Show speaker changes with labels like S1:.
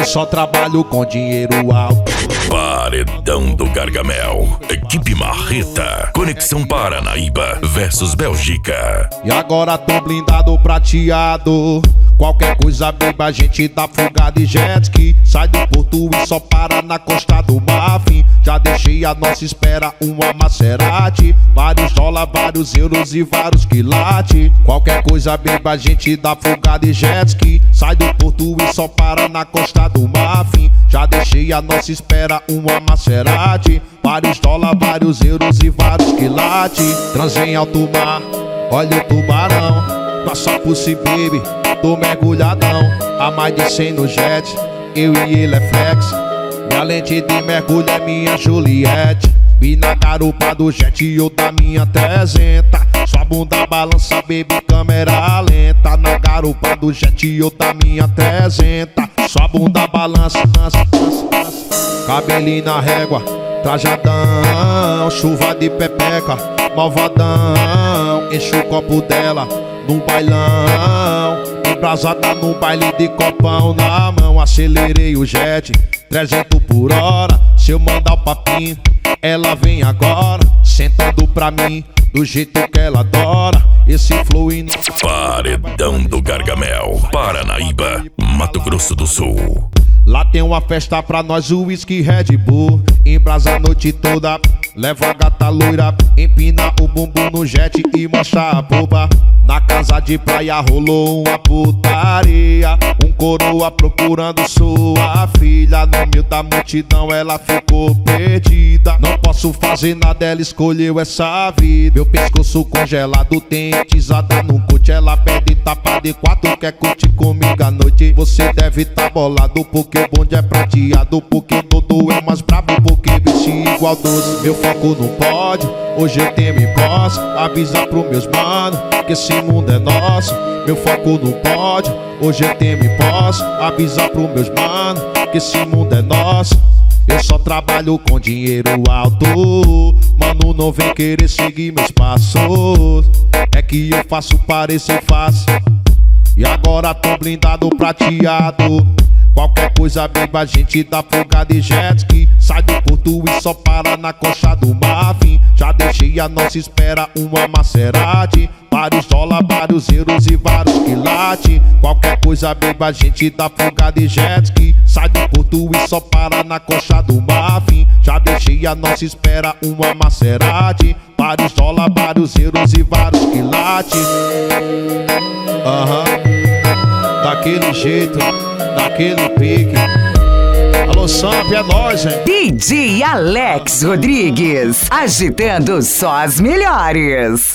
S1: só trabalho com dinheiro alto.
S2: Paredão do Gargamel. Equipe Marreta. Conexão Paranaíba versus Bélgica.
S1: E agora tô blindado prateado. Qualquer coisa, baby, a gente dá folgada e jet ski. Sai do porto e só para na costa do Marfim. Já deixei a nossa espera uma Maserati. Vários dólares, vários euros e vários quilates. Qualquer coisa, baby, a gente dá folgada e jet ski. Sai do porto e só para na costa do Marfim. Já deixei a nossa espera uma Maserati. Vários dólares, vários euros e vários quilates. Transei em alto mar, olha o tubarão. Passa pussy, baby, tô mergulhadão. A mais de 100 no jet, eu e ele é flex. Minha lente de mergulho é minha Juliette. Vi na garupa do jet e eu da minha 300. Sua bunda balança, baby, câmera lenta. Na garupa do jet e eu da minha 300. Sua bunda balança, dança, dança, dança. Cabelinho na régua, trajadão. Chuva de pepeca, malvadão. Enche o copo dela no bailão, embrasada no baile de copão na mão. Acelerei o jet, 300 por hora. Se eu mandar o papinho, ela vem agora, sentando pra mim, do jeito que ela adora. Esse flow in...
S2: Paredão do Gargamel. Paranaíba, Mato Grosso do Sul.
S1: Lá tem uma festa pra nós, o whisky Red Bull. Embrasa a noite toda, leva a gata loira. Empina o bumbum no jet e mostra a boba. Na casa de praia rolou uma putaria. Um coroa procurando sua filha. No meio da multidão ela ficou perdida. Não posso fazer nada, ela escolheu essa vida. Meu pescoço congelado tem tisada no coach. Ela pede tapa de 4, quer curtir comigo à noite. Você deve tá bolado porque o bonde é prateado. Porque Dodô é mais brabo, porque vesti igual doce. Meu foco não pode, hoje eu tenho em posse. Avisa pros meus manos que esse mundo é nosso. Meu foco não pode, hoje eu tenho em posse. Avisa pros meus manos que esse mundo é nosso. Eu só trabalho com dinheiro alto. Mano, não vem querer seguir meus passos. É que eu faço parecer fácil. E agora tô blindado prateado. Qualquer coisa, baby, a gente dá folgada e jet ski. Sai do porto e só para na costa do Marfim. Já deixei a nossa espera uma Maserati. Vários dólares, vários euros e vários quilates. Qualquer coisa, baby, a gente dá folgada e jet ski. Sai do porto e só para na costa do Marfim. Já deixei a nossa espera uma Maserati. Vários dólares, vários euros e vários quilates. Daquele jeito, daquele pique. Alô, Samp, é nóis, hein?
S3: DJ Alex Rodrigues, agitando só as melhores.